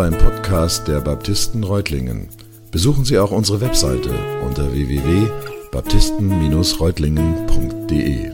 ein Podcast der Baptisten Reutlingen. Besuchen Sie auch unsere Webseite unter www.baptisten-reutlingen.de.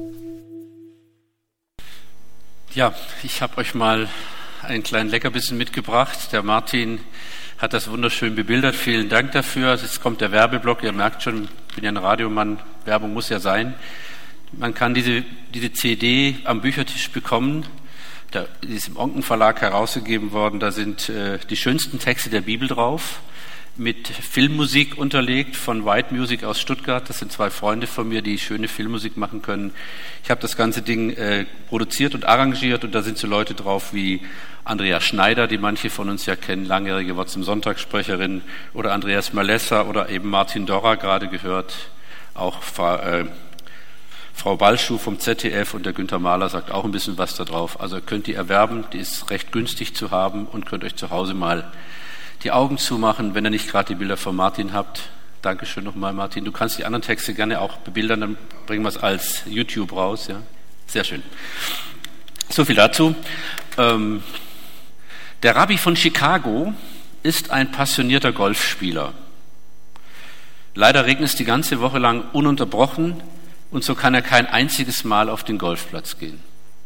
Ja, ich habe euch mal einen kleinen Leckerbissen mitgebracht. Der Martin hat das wunderschön bebildert. Vielen Dank dafür. Jetzt kommt der Werbeblock. Ihr merkt schon, ich bin ja ein Radiomann. Werbung muss ja sein. Man kann diese CD am Büchertisch bekommen. Die ist im Onken Verlag herausgegeben worden. Da sind die schönsten Texte der Bibel drauf, mit Filmmusik unterlegt von White Music aus Stuttgart. Das sind 2 Freunde von mir, die schöne Filmmusik machen können. Ich habe das ganze Ding produziert und arrangiert, und da sind so Leute drauf wie Andrea Schneider, die manche von uns ja kennen, langjährige Wort zum Sonntagssprecherin, oder Andreas Malessa oder eben Martin Dorra, gerade gehört, auch Frau Balschuh vom ZDF, und der Günther Mahler sagt auch ein bisschen was da drauf. Also könnt ihr erwerben, die ist recht günstig zu haben, und könnt euch zu Hause mal die Augen zumachen, wenn ihr nicht gerade die Bilder von Martin habt. Dankeschön nochmal, Martin. Du kannst die anderen Texte gerne auch bebildern, dann bringen wir es als YouTube raus. Ja? Sehr schön. So viel dazu. Der Rabbi von Chicago ist ein passionierter Golfspieler. Leider regnet es die ganze Woche lang ununterbrochen, und so kann er kein einziges Mal auf den Golfplatz gehen.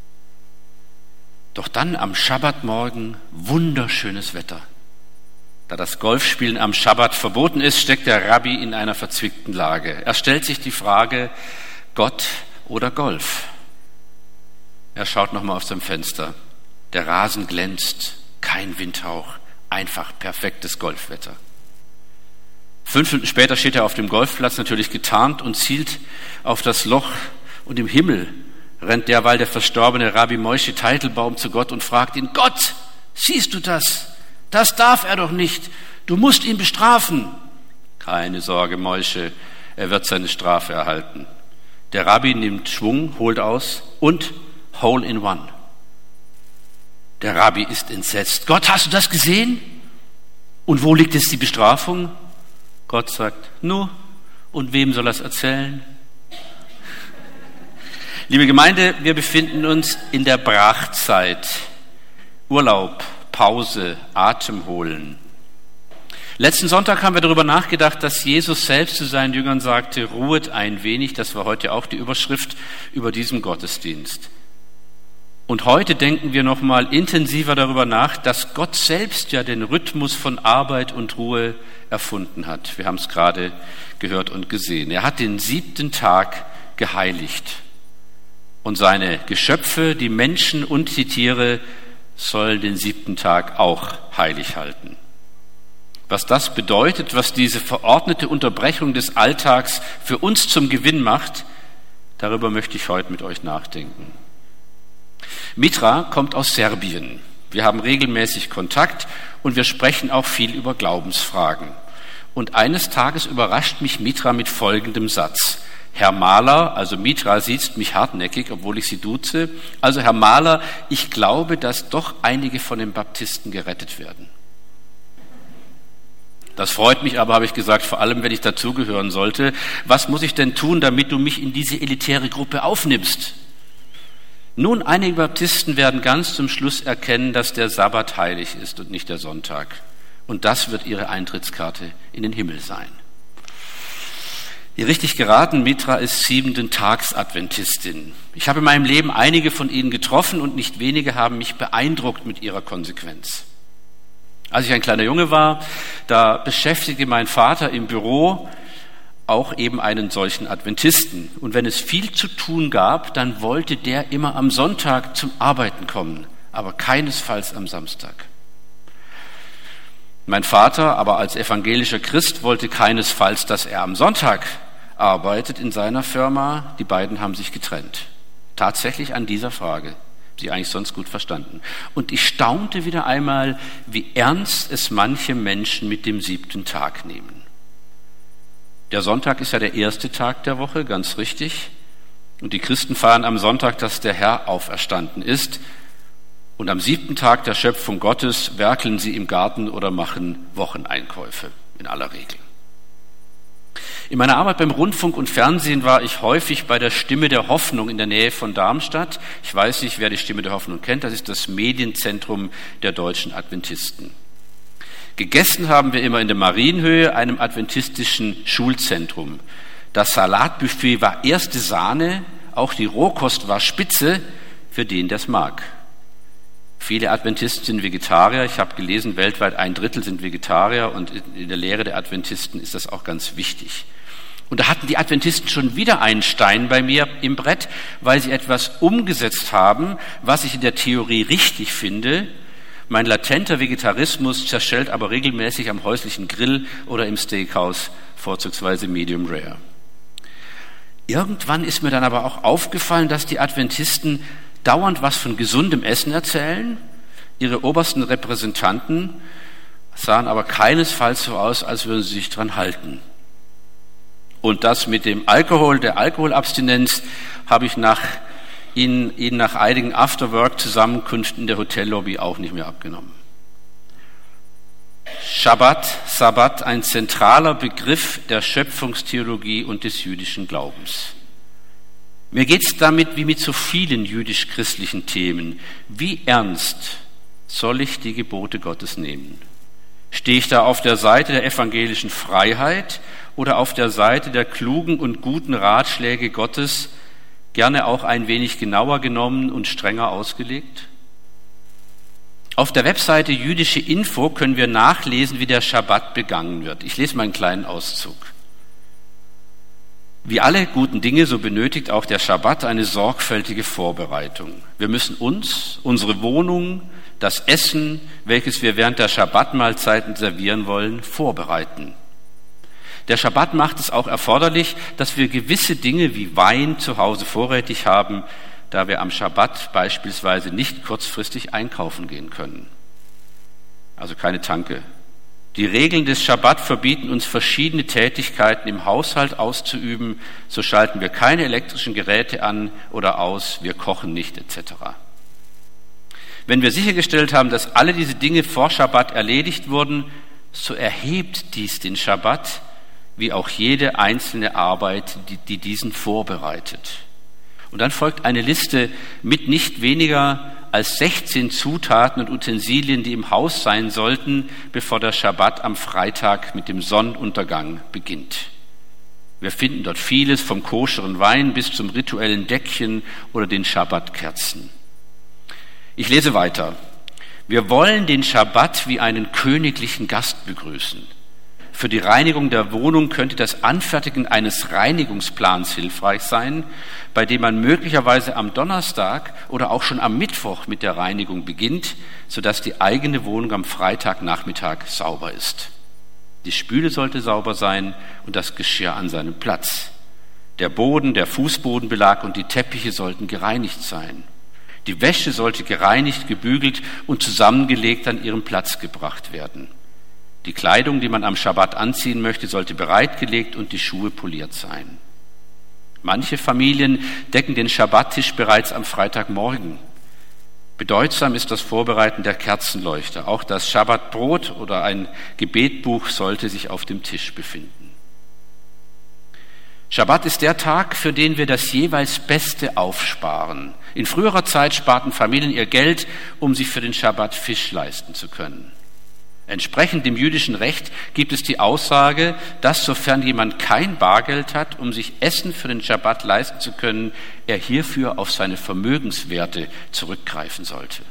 Doch dann am Schabbatmorgen wunderschönes Wetter. Da das Golfspielen am Schabbat verboten ist, steckt der Rabbi in einer verzwickten Lage. Er stellt sich die Frage, Gott oder Golf? Er schaut nochmal aus dem Fenster. Der Rasen glänzt, kein Windhauch, einfach perfektes Golfwetter. 5 Minuten später steht er auf dem Golfplatz, natürlich getarnt, und zielt auf das Loch, und im Himmel rennt derweil der verstorbene Rabbi Moshe Teitelbaum zu Gott und fragt ihn: Gott, siehst du das? Das darf er doch nicht. Du musst ihn bestrafen. Keine Sorge, Moshe, er wird seine Strafe erhalten. Der Rabbi nimmt Schwung, holt aus und Hole in One. Der Rabbi ist entsetzt. Gott, hast du das gesehen? Und wo liegt jetzt die Bestrafung? Gott sagt, nu, und wem soll er es erzählen? Liebe Gemeinde, wir befinden uns in der Brachzeit. Urlaub, Pause, Atem holen. Letzten Sonntag haben wir darüber nachgedacht, dass Jesus selbst zu seinen Jüngern sagte, ruhet ein wenig. Das war heute auch die Überschrift über diesem Gottesdienst. Und heute denken wir noch mal intensiver darüber nach, dass Gott selbst ja den Rhythmus von Arbeit und Ruhe erfunden hat. Wir haben es gerade gehört und gesehen. Er hat den 7. Tag geheiligt. Und seine Geschöpfe, die Menschen und die Tiere, sollen den 7. Tag auch heilig halten. Was das bedeutet, was diese verordnete Unterbrechung des Alltags für uns zum Gewinn macht, darüber möchte ich heute mit euch nachdenken. Mitra kommt aus Serbien. Wir haben regelmäßig Kontakt und wir sprechen auch viel über Glaubensfragen. Und eines Tages überrascht mich Mitra mit folgendem Satz. Herr Mahler, also Mitra siezt mich hartnäckig, obwohl ich sie duze. Also Herr Mahler, ich glaube, dass doch einige von den Baptisten gerettet werden. Das freut mich aber, habe ich gesagt, vor allem, wenn ich dazugehören sollte. Was muss ich denn tun, damit du mich in diese elitäre Gruppe aufnimmst? Nun, einige Baptisten werden ganz zum Schluss erkennen, dass der Sabbat heilig ist und nicht der Sonntag. Und das wird ihre Eintrittskarte in den Himmel sein. Ihr richtig geraten, Mitra ist 7. Tags Adventistin. Ich habe in meinem Leben einige von ihnen getroffen und nicht wenige haben mich beeindruckt mit ihrer Konsequenz. Als ich ein kleiner Junge war, da beschäftigte mein Vater im Büro auch eben einen solchen Adventisten. Und wenn es viel zu tun gab, dann wollte der immer am Sonntag zum Arbeiten kommen, aber keinesfalls am Samstag. Mein Vater, aber als evangelischer Christ, wollte keinesfalls, dass er am Sonntag arbeitet in seiner Firma. Die beiden haben sich getrennt. Tatsächlich an dieser Frage, die eigentlich sonst gut verstanden. Und ich staunte wieder einmal, wie ernst es manche Menschen mit dem 7. Tag nehmen. Der Sonntag ist ja der 1. Tag der Woche, ganz richtig. Und die Christen feiern am Sonntag, dass der Herr auferstanden ist. Und am 7. Tag der Schöpfung Gottes werkeln sie im Garten oder machen Wocheneinkäufe, in aller Regel. In meiner Arbeit beim Rundfunk und Fernsehen war ich häufig bei der Stimme der Hoffnung in der Nähe von Darmstadt. Ich weiß nicht, wer die Stimme der Hoffnung kennt. Das ist das Medienzentrum der deutschen Adventisten. Gegessen haben wir immer in der Marienhöhe, einem adventistischen Schulzentrum. Das Salatbuffet war erste Sahne, auch die Rohkost war spitze, für den das mag. Viele Adventisten sind Vegetarier. Ich habe gelesen, weltweit 1/3 sind Vegetarier und in der Lehre der Adventisten ist das auch ganz wichtig. Und da hatten die Adventisten schon wieder einen Stein bei mir im Brett, weil sie etwas umgesetzt haben, was ich in der Theorie richtig finde. Mein latenter Vegetarismus zerschellt aber regelmäßig am häuslichen Grill oder im Steakhouse, vorzugsweise Medium Rare. Irgendwann ist mir dann aber auch aufgefallen, dass die Adventisten dauernd was von gesundem Essen erzählen. Ihre obersten Repräsentanten sahen aber keinesfalls so aus, als würden sie sich dran halten. Und das mit dem Alkohol, der Alkoholabstinenz, habe ich Ihnen nach einigen Afterwork-Zusammenkünften in der Hotellobby auch nicht mehr abgenommen. Sabbat, ein zentraler Begriff der Schöpfungstheologie und des jüdischen Glaubens. Mir geht es damit wie mit so vielen jüdisch-christlichen Themen. Wie ernst soll ich die Gebote Gottes nehmen? Stehe ich da auf der Seite der evangelischen Freiheit oder auf der Seite der klugen und guten Ratschläge Gottes, gerne auch ein wenig genauer genommen und strenger ausgelegt? Auf der Webseite Jüdische Info können wir nachlesen, wie der Schabbat begangen wird. Ich lese mal einen kleinen Auszug. Wie alle guten Dinge, so benötigt auch der Schabbat eine sorgfältige Vorbereitung. Wir müssen uns, unsere Wohnung, das Essen, welches wir während der Schabbatmahlzeiten servieren wollen, vorbereiten. Der Schabbat macht es auch erforderlich, dass wir gewisse Dinge wie Wein zu Hause vorrätig haben, da wir am Schabbat beispielsweise nicht kurzfristig einkaufen gehen können. Also keine Tanke. Die Regeln des Schabbat verbieten uns, verschiedene Tätigkeiten im Haushalt auszuüben. So schalten wir keine elektrischen Geräte an oder aus, wir kochen nicht etc. Wenn wir sichergestellt haben, dass alle diese Dinge vor Schabbat erledigt wurden, so erhebt dies den Schabbat, wie auch jede einzelne Arbeit, die diesen vorbereitet. Und dann folgt eine Liste mit nicht weniger als 16 Zutaten und Utensilien, die im Haus sein sollten, bevor der Schabbat am Freitag mit dem Sonnenuntergang beginnt. Wir finden dort vieles, vom koscheren Wein bis zum rituellen Deckchen oder den Schabbatkerzen. Ich lese weiter. Wir wollen den Schabbat wie einen königlichen Gast begrüßen. Für die Reinigung der Wohnung könnte das Anfertigen eines Reinigungsplans hilfreich sein, bei dem man möglicherweise am Donnerstag oder auch schon am Mittwoch mit der Reinigung beginnt, sodass die eigene Wohnung am Freitagnachmittag sauber ist. Die Spüle sollte sauber sein und das Geschirr an seinem Platz. Der Boden, der Fußbodenbelag und die Teppiche sollten gereinigt sein. Die Wäsche sollte gereinigt, gebügelt und zusammengelegt an ihren Platz gebracht werden. Die Kleidung, die man am Schabbat anziehen möchte, sollte bereitgelegt und die Schuhe poliert sein. Manche Familien decken den Schabbattisch bereits am Freitagmorgen. Bedeutsam ist das Vorbereiten der Kerzenleuchter. Auch das Schabbatbrot oder ein Gebetbuch sollte sich auf dem Tisch befinden. Schabbat ist der Tag, für den wir das jeweils Beste aufsparen. In früherer Zeit sparten Familien ihr Geld, um sich für den Schabbat Fisch leisten zu können. Entsprechend dem jüdischen Recht gibt es die Aussage, dass sofern jemand kein Bargeld hat, um sich Essen für den Schabbat leisten zu können, er hierfür auf seine Vermögenswerte zurückgreifen sollte.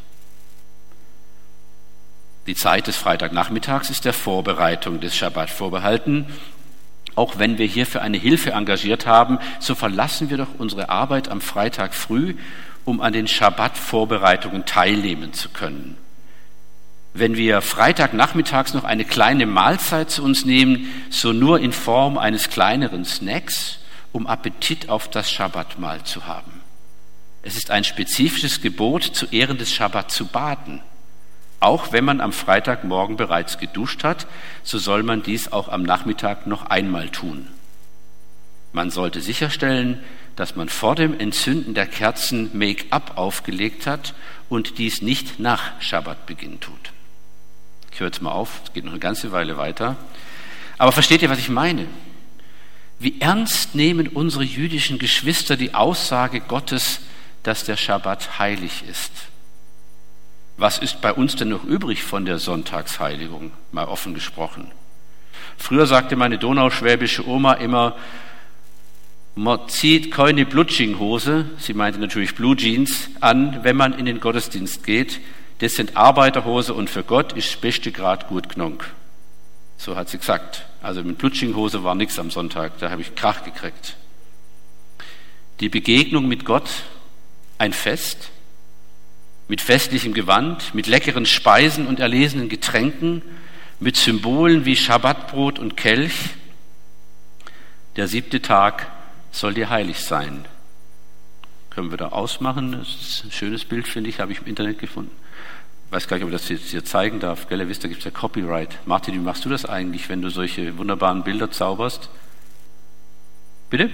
Die Zeit des Freitagnachmittags ist der Vorbereitung des Schabbat vorbehalten. Auch wenn wir hierfür eine Hilfe engagiert haben, so verlassen wir doch unsere Arbeit am Freitag früh, um an den Schabbat-Vorbereitungen teilnehmen zu können. Wenn wir Freitagnachmittags noch eine kleine Mahlzeit zu uns nehmen, so nur in Form eines kleineren Snacks, um Appetit auf das Schabbatmahl zu haben. Es ist ein spezifisches Gebot, zu Ehren des Schabbat zu baden. Auch wenn man am Freitagmorgen bereits geduscht hat, so soll man dies auch am Nachmittag noch einmal tun. Man sollte sicherstellen, dass man vor dem Entzünden der Kerzen Make-up aufgelegt hat und dies nicht nach Schabbatbeginn tut. Ich höre jetzt mal auf, es geht noch eine ganze Weile weiter. Aber versteht ihr, was ich meine? Wie ernst nehmen unsere jüdischen Geschwister die Aussage Gottes, dass der Schabbat heilig ist? Was ist bei uns denn noch übrig von der Sonntagsheiligung, mal offen gesprochen? Früher sagte meine donauschwäbische Oma immer, man zieht keine Blutschinghose, sie meinte natürlich Blue Jeans, an, wenn man in den Gottesdienst geht. Das sind Arbeiterhose und für Gott ist das beste Grad gut genug. So hat sie gesagt. Also mit Blutschinghose war nichts am Sonntag, da habe ich Krach gekriegt. Die Begegnung mit Gott, ein Fest, mit festlichem Gewand, mit leckeren Speisen und erlesenen Getränken, mit Symbolen wie Schabbatbrot und Kelch. Der 7. Tag soll dir heilig sein. Können wir da ausmachen? Das ist ein schönes Bild, finde ich, habe ich im Internet gefunden. Ich weiß gar nicht, ob ich das jetzt hier zeigen darf. Gell, ihr wisst, da gibt es ja Copyright. Martin, wie machst du das eigentlich, wenn du solche wunderbaren Bilder zauberst? Bitte?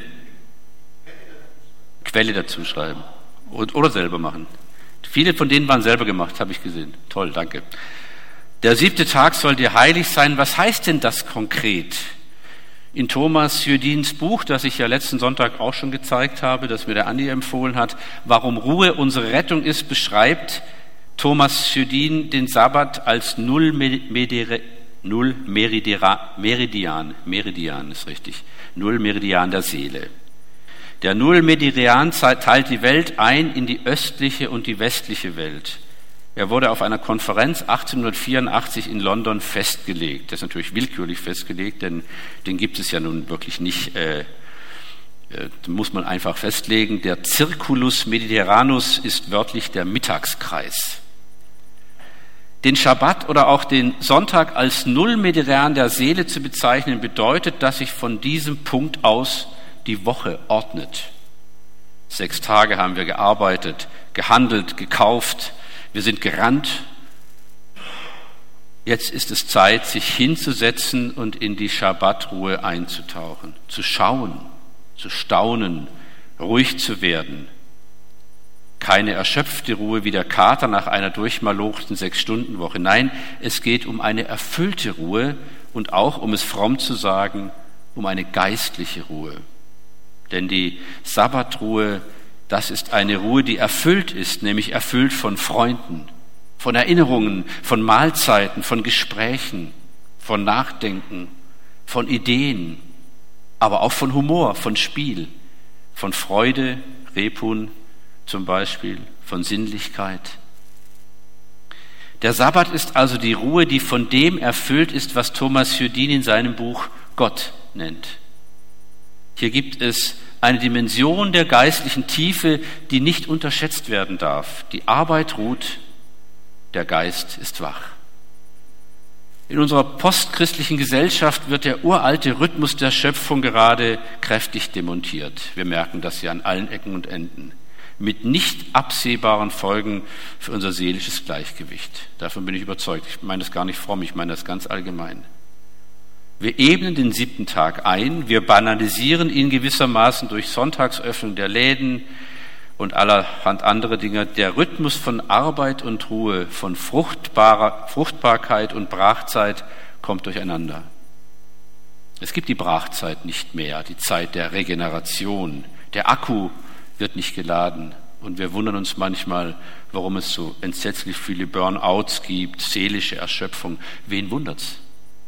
Quelle dazu schreiben. Oder selber machen. Viele von denen waren selber gemacht, habe ich gesehen. Toll, danke. Der 7. Tag soll dir heilig sein. Was heißt denn das konkret? In Thomas Judins Buch, das ich ja letzten Sonntag auch schon gezeigt habe, das mir der Andi empfohlen hat, Warum Ruhe unsere Rettung ist, beschreibt Thomas Judin den Sabbat als Null-Meridian ist richtig, Null-Meridian der Seele. Der Null-Meridian teilt die Welt ein in die östliche und die westliche Welt. Er wurde auf einer Konferenz 1884 in London festgelegt. Das ist natürlich willkürlich festgelegt, denn den gibt es ja nun wirklich nicht. Muss man einfach festlegen. Der Circulus Mediterranus ist wörtlich der Mittagskreis. Den Schabbat oder auch den Sonntag als Null-Meridian der Seele zu bezeichnen, bedeutet, dass sich von diesem Punkt aus die Woche ordnet. 6 Tage haben wir gearbeitet, gehandelt, gekauft, wir sind gerannt. Jetzt ist es Zeit, sich hinzusetzen und in die Schabbatruhe einzutauchen, zu schauen, zu staunen, ruhig zu werden. Keine erschöpfte Ruhe wie der Kater nach einer durchmalochten 6-Stunden-Woche. Nein, es geht um eine erfüllte Ruhe und auch, um es fromm zu sagen, um eine geistliche Ruhe. Denn die Sabbatruhe, das ist eine Ruhe, die erfüllt ist, nämlich erfüllt von Freunden, von Erinnerungen, von Mahlzeiten, von Gesprächen, von Nachdenken, von Ideen, aber auch von Humor, von Spiel, von Freude, Rebhun zum Beispiel, von Sinnlichkeit. Der Sabbat ist also die Ruhe, die von dem erfüllt ist, was Thomas Judin in seinem Buch Gott nennt. Hier gibt es eine Dimension der geistlichen Tiefe, die nicht unterschätzt werden darf. Die Arbeit ruht, der Geist ist wach. In unserer postchristlichen Gesellschaft wird der uralte Rhythmus der Schöpfung gerade kräftig demontiert. Wir merken das ja an allen Ecken und Enden. Mit nicht absehbaren Folgen für unser seelisches Gleichgewicht. Davon bin ich überzeugt. Ich meine das gar nicht fromm, ich meine das ganz allgemein. Wir ebnen den 7. Tag ein, wir banalisieren ihn gewissermaßen durch Sonntagsöffnung der Läden und allerhand andere Dinge. Der Rhythmus von Arbeit und Ruhe, von Fruchtbarkeit und Brachzeit kommt durcheinander. Es gibt die Brachzeit nicht mehr, die Zeit der Regeneration. Der Akku wird nicht geladen und wir wundern uns manchmal, warum es so entsetzlich viele Burnouts gibt, seelische Erschöpfung. Wen wundert's?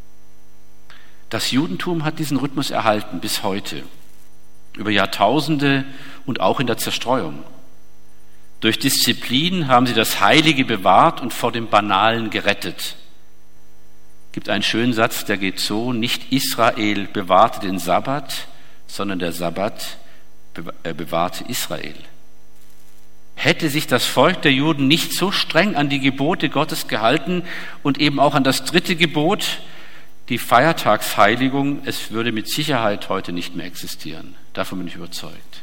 Das Judentum hat diesen Rhythmus erhalten bis heute, über Jahrtausende und auch in der Zerstreuung. Durch Disziplin haben sie das Heilige bewahrt und vor dem Banalen gerettet. Es gibt einen schönen Satz, der geht so: Nicht Israel bewahrte den Sabbat, sondern der Sabbat bewahrte Israel. Hätte sich das Volk der Juden nicht so streng an die Gebote Gottes gehalten und eben auch an das 3. Gebot, die Feiertagsheiligung, es würde mit Sicherheit heute nicht mehr existieren. Davon bin ich überzeugt.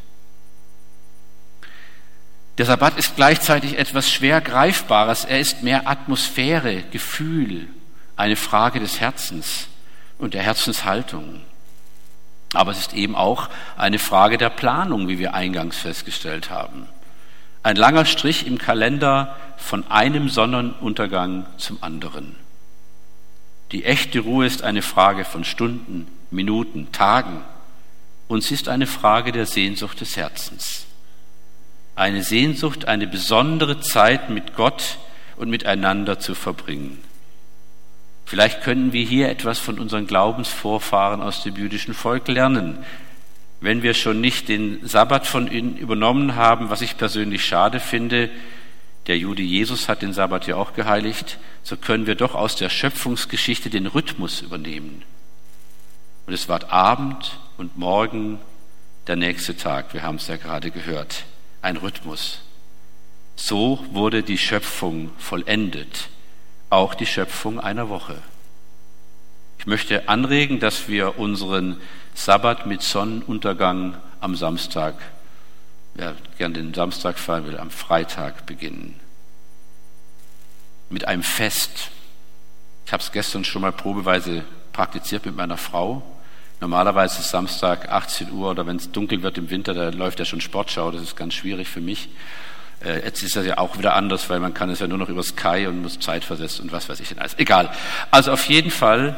Der Sabbat ist gleichzeitig etwas schwer Greifbares. Er ist mehr Atmosphäre, Gefühl, eine Frage des Herzens und der Herzenshaltung. Aber es ist eben auch eine Frage der Planung, wie wir eingangs festgestellt haben. Ein langer Strich im Kalender von einem Sonnenuntergang zum anderen. Die echte Ruhe ist eine Frage von Stunden, Minuten, Tagen. Und sie ist eine Frage der Sehnsucht des Herzens. Eine Sehnsucht, eine besondere Zeit mit Gott und miteinander zu verbringen. Vielleicht können wir hier etwas von unseren Glaubensvorfahren aus dem jüdischen Volk lernen. Wenn wir schon nicht den Sabbat von ihnen übernommen haben, was ich persönlich schade finde, der Jude Jesus hat den Sabbat ja auch geheiligt, so können wir doch aus der Schöpfungsgeschichte den Rhythmus übernehmen. Und es war Abend und Morgen der nächste Tag, wir haben es ja gerade gehört, ein Rhythmus. So wurde die Schöpfung vollendet, auch die Schöpfung einer Woche. Ich möchte anregen, dass wir unseren Sabbat mit Sonnenuntergang am Samstag, wer gern den Samstag feiern will, am Freitag beginnen. Mit einem Fest. Ich habe es gestern schon mal probeweise praktiziert mit meiner Frau. Normalerweise ist Samstag 18 Uhr oder wenn es dunkel wird im Winter, da läuft ja schon Sportschau, das ist ganz schwierig für mich. Jetzt ist das ja auch wieder anders, weil man kann es ja nur noch über Sky und muss zeitversetzt und was weiß ich denn alles. Egal. Also auf jeden Fall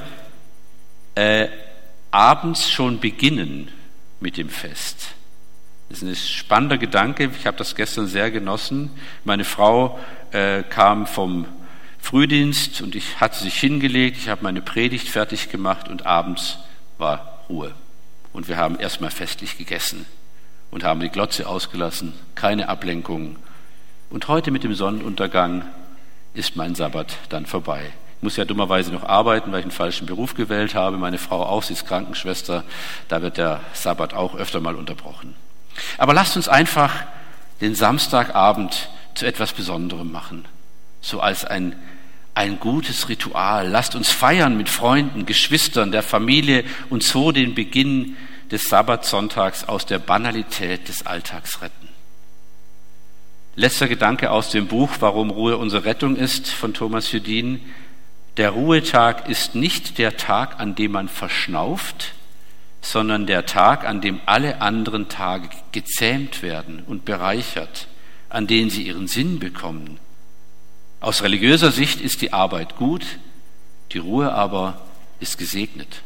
abends schon beginnen mit dem Fest. Das ist ein spannender Gedanke. Ich habe das gestern sehr genossen. Meine Frau kam vom Frühdienst und ich hatte sich hingelegt. Ich habe meine Predigt fertig gemacht und abends war Ruhe. Und wir haben erstmal festlich gegessen und haben die Glotze ausgelassen. Keine Ablenkung. Und heute mit dem Sonnenuntergang ist mein Sabbat dann vorbei. Ich muss ja dummerweise noch arbeiten, weil ich einen falschen Beruf gewählt habe. Meine Frau auch, sie ist Krankenschwester. Da wird der Sabbat auch öfter mal unterbrochen. Aber lasst uns einfach den Samstagabend zu etwas Besonderem machen. So als ein gutes Ritual. Lasst uns feiern mit Freunden, Geschwistern, der Familie und so den Beginn des Sabbatsonntags aus der Banalität des Alltags retten. Letzter Gedanke aus dem Buch Warum Ruhe unsere Rettung ist von Thomas Judin. Der Ruhetag ist nicht der Tag, an dem man verschnauft, sondern der Tag, an dem alle anderen Tage gezähmt werden und bereichert, an denen sie ihren Sinn bekommen. Aus religiöser Sicht ist die Arbeit gut, die Ruhe aber ist gesegnet.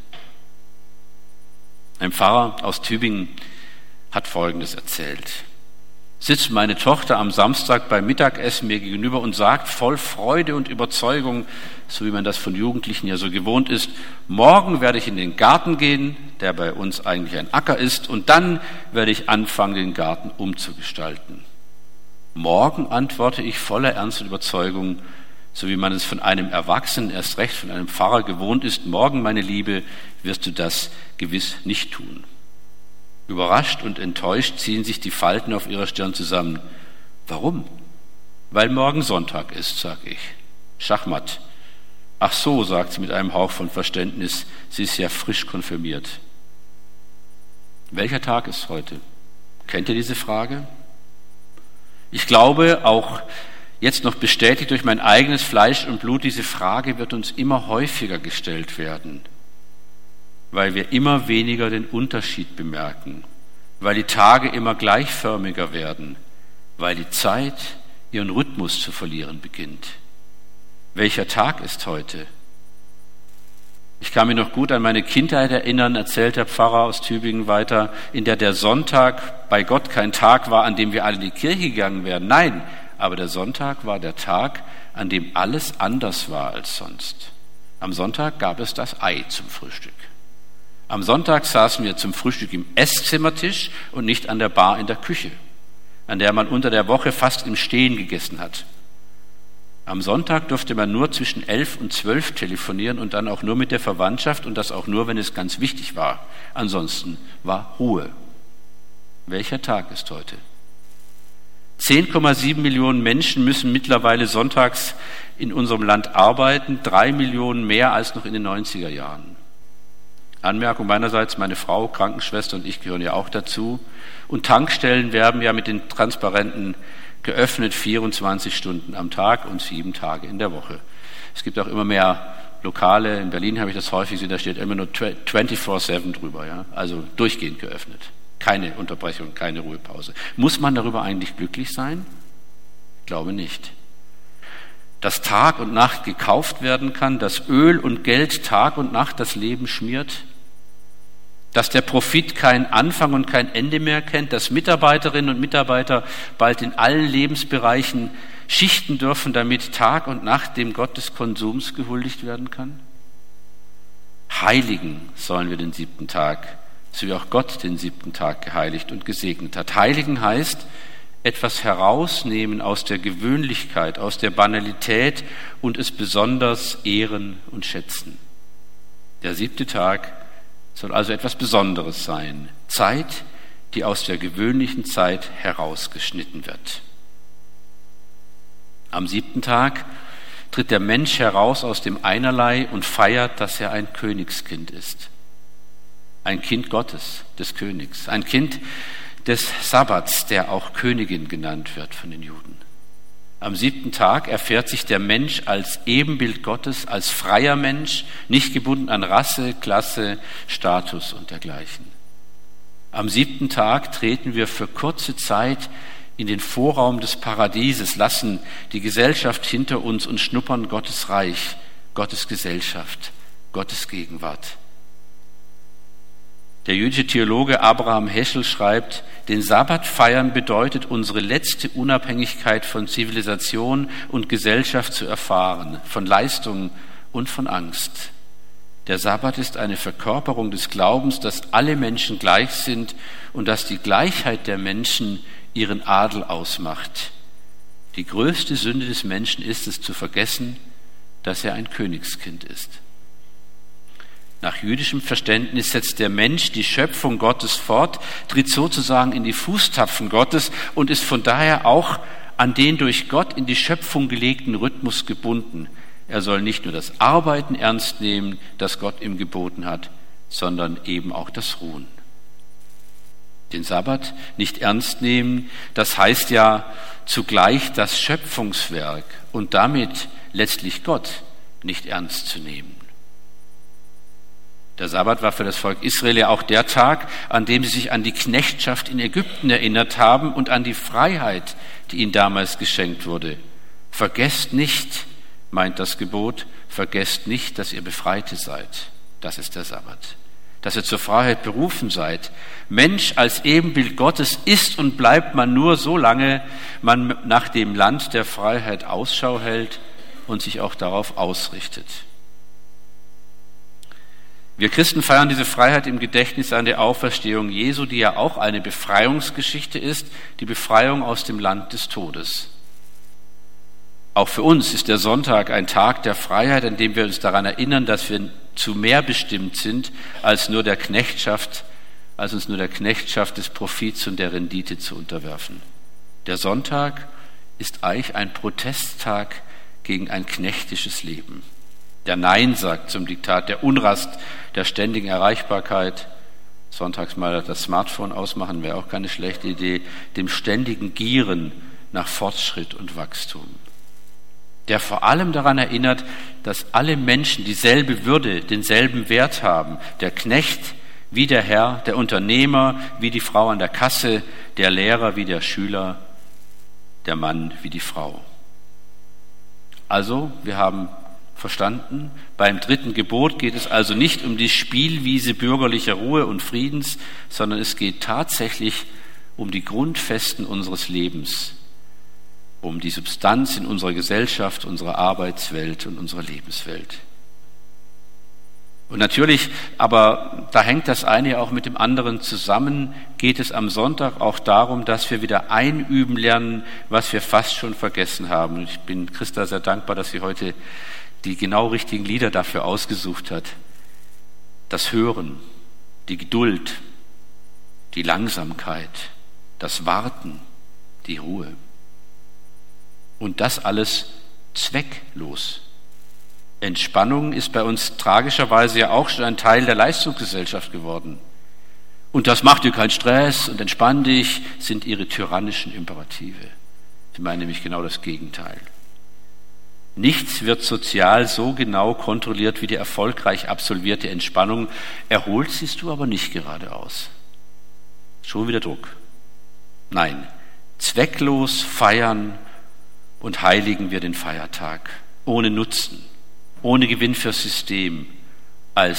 Ein Pfarrer aus Tübingen hat Folgendes erzählt. Sitzt meine Tochter am Samstag beim Mittagessen mir gegenüber und sagt voll Freude und Überzeugung, so wie man das von Jugendlichen ja so gewohnt ist, morgen werde ich in den Garten gehen, der bei uns eigentlich ein Acker ist, und dann werde ich anfangen, den Garten umzugestalten. Morgen, antworte ich voller Ernst und Überzeugung, so wie man es von einem Erwachsenen, erst recht von einem Pfarrer gewohnt ist, morgen, meine Liebe, wirst du das gewiss nicht tun. Überrascht und enttäuscht ziehen sich die Falten auf ihrer Stirn zusammen. Warum? Weil morgen Sonntag ist, sag ich. Schachmatt. Ach so, sagt sie mit einem Hauch von Verständnis, sie ist ja frisch konfirmiert. Welcher Tag ist heute? Kennt ihr diese Frage? Ich glaube, auch jetzt noch bestätigt durch mein eigenes Fleisch und Blut, diese Frage wird uns immer häufiger gestellt werden, weil wir immer weniger den Unterschied bemerken, weil die Tage immer gleichförmiger werden, weil die Zeit ihren Rhythmus zu verlieren beginnt. Welcher Tag ist heute? Ich kann mich noch gut an meine Kindheit erinnern, erzählt der Pfarrer aus Tübingen weiter, in der Sonntag bei Gott kein Tag war, an dem wir alle in die Kirche gegangen wären. Nein, aber der Sonntag war der Tag, an dem alles anders war als sonst. Am Sonntag gab es das Ei zum Frühstück. Am Sonntag saßen wir zum Frühstück im Esszimmertisch und nicht an der Bar in der Küche, an der man unter der Woche fast im Stehen gegessen hat. Am Sonntag durfte man nur zwischen 11 und 12 telefonieren und dann auch nur mit der Verwandtschaft und das auch nur, wenn es ganz wichtig war. Ansonsten war Ruhe. Welcher Tag ist heute? 10,7 Millionen Menschen müssen mittlerweile sonntags in unserem Land arbeiten, 3 Millionen mehr als noch in den 90er Jahren. Anmerkung meinerseits, meine Frau, Krankenschwester und ich gehören ja auch dazu. Und Tankstellen werden ja mit den Transparenten geöffnet 24 Stunden am Tag und 7 Tage in der Woche. Es gibt auch immer mehr Lokale, in Berlin habe ich das häufig gesehen, da steht immer nur 24/7 drüber, ja? Also durchgehend geöffnet. Keine Unterbrechung, keine Ruhepause. Muss man darüber eigentlich glücklich sein? Ich glaube nicht. Dass Tag und Nacht gekauft werden kann, dass Öl und Geld Tag und Nacht das Leben schmiert, dass der Profit keinen Anfang und kein Ende mehr kennt, dass Mitarbeiterinnen und Mitarbeiter bald in allen Lebensbereichen schichten dürfen, damit Tag und Nacht dem Gott des Konsums gehuldigt werden kann? Heiligen sollen wir den 7. Tag, so wie auch Gott den 7. Tag geheiligt und gesegnet hat. Heiligen heißt, etwas herausnehmen aus der Gewöhnlichkeit, aus der Banalität und es besonders ehren und schätzen. Der 7. Tag soll also etwas Besonderes sein. Zeit, die aus der gewöhnlichen Zeit herausgeschnitten wird. Am 7. Tag tritt der Mensch heraus aus dem Einerlei und feiert, dass er ein Königskind ist. Ein Kind Gottes, des Königs. Ein Kind des Sabbats, der auch Königin genannt wird von den Juden. Am 7. Tag erfährt sich der Mensch als Ebenbild Gottes, als freier Mensch, nicht gebunden an Rasse, Klasse, Status und dergleichen. Am 7. Tag treten wir für kurze Zeit in den Vorraum des Paradieses, lassen die Gesellschaft hinter uns und schnuppern Gottes Reich, Gottes Gesellschaft, Gottes Gegenwart. Der jüdische Theologe Abraham Heschel schreibt, den Sabbat feiern bedeutet, unsere letzte Unabhängigkeit von Zivilisation und Gesellschaft zu erfahren, von Leistung und von Angst. Der Sabbat ist eine Verkörperung des Glaubens, dass alle Menschen gleich sind und dass die Gleichheit der Menschen ihren Adel ausmacht. Die größte Sünde des Menschen ist es zu vergessen, dass er ein Königskind ist. Nach jüdischem Verständnis setzt der Mensch die Schöpfung Gottes fort, tritt sozusagen in die Fußtapfen Gottes und ist von daher auch an den durch Gott in die Schöpfung gelegten Rhythmus gebunden. Er soll nicht nur das Arbeiten ernst nehmen, das Gott ihm geboten hat, sondern eben auch das Ruhen. Den Sabbat nicht ernst nehmen, das heißt ja zugleich das Schöpfungswerk und damit letztlich Gott nicht ernst zu nehmen. Der Sabbat war für das Volk Israel ja auch der Tag, an dem sie sich an die Knechtschaft in Ägypten erinnert haben und an die Freiheit, die ihnen damals geschenkt wurde. Vergesst nicht, meint das Gebot, vergesst nicht, dass ihr Befreite seid. Das ist der Sabbat. Dass ihr zur Freiheit berufen seid. Mensch als Ebenbild Gottes ist und bleibt man nur, solange man nach dem Land der Freiheit Ausschau hält und sich auch darauf ausrichtet. Wir Christen feiern diese Freiheit im Gedächtnis an der Auferstehung Jesu, die ja auch eine Befreiungsgeschichte ist, die Befreiung aus dem Land des Todes. Auch für uns ist der Sonntag ein Tag der Freiheit, an dem wir uns daran erinnern, dass wir zu mehr bestimmt sind, als uns nur der Knechtschaft des Profits und der Rendite zu unterwerfen. Der Sonntag ist eigentlich ein Protesttag gegen ein knechtisches Leben. Der Nein sagt zum Diktat der Unrast, der ständigen Erreichbarkeit, sonntags mal das Smartphone ausmachen, wäre auch keine schlechte Idee, dem ständigen Gieren nach Fortschritt und Wachstum. Der vor allem daran erinnert, dass alle Menschen dieselbe Würde, denselben Wert haben. Der Knecht wie der Herr, der Unternehmer wie die Frau an der Kasse, der Lehrer wie der Schüler, der Mann wie die Frau. Also, wir haben verstanden, beim 3. Gebot geht es also nicht um die Spielwiese bürgerlicher Ruhe und Friedens, sondern es geht tatsächlich um die Grundfesten unseres Lebens, um die Substanz in unserer Gesellschaft, unserer Arbeitswelt und unserer Lebenswelt. Und natürlich, aber da hängt das eine auch mit dem anderen zusammen, geht es am Sonntag auch darum, dass wir wieder einüben lernen, was wir fast schon vergessen haben. Und ich bin Christa sehr dankbar, dass sie heute die genau richtigen Lieder dafür ausgesucht hat. Das Hören, die Geduld, die Langsamkeit, das Warten, die Ruhe. Und das alles zwecklos. Entspannung ist bei uns tragischerweise ja auch schon ein Teil der Leistungsgesellschaft geworden. Und das macht dir keinen Stress und entspann dich, sind ihre tyrannischen Imperative. Sie meinen nämlich genau das Gegenteil. Nichts wird sozial so genau kontrolliert wie die erfolgreich absolvierte Entspannung. Erholt siehst du aber nicht geradeaus. Schon wieder Druck. Nein, zwecklos feiern und heiligen wir den Feiertag. Ohne Nutzen, ohne Gewinn fürs System, als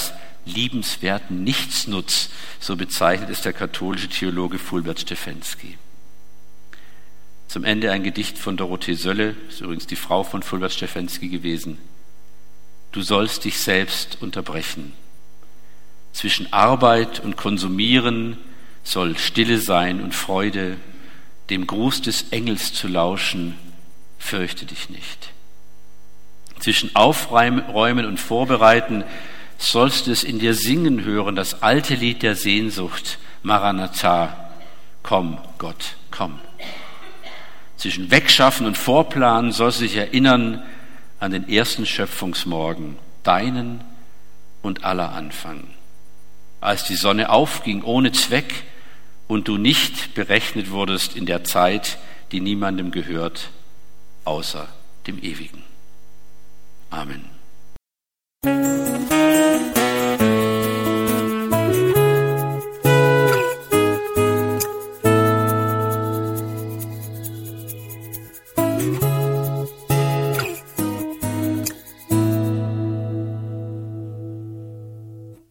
liebenswerten Nichtsnutz, so bezeichnet es der katholische Theologe Fulbert Steffensky. Zum Ende ein Gedicht von Dorothee Sölle, ist übrigens die Frau von Fulbert Steffensky gewesen. Du sollst dich selbst unterbrechen. Zwischen Arbeit und Konsumieren soll Stille sein und Freude, dem Gruß des Engels zu lauschen, fürchte dich nicht. Zwischen Aufräumen und Vorbereiten sollst du es in dir singen hören, das alte Lied der Sehnsucht, Maranatha, komm Gott, komm. Zwischen Wegschaffen und Vorplanen sollst du dich erinnern an den ersten Schöpfungsmorgen, deinen und aller Anfang. Als die Sonne aufging ohne Zweck und du nicht berechnet wurdest in der Zeit, die niemandem gehört, außer dem Ewigen. Amen.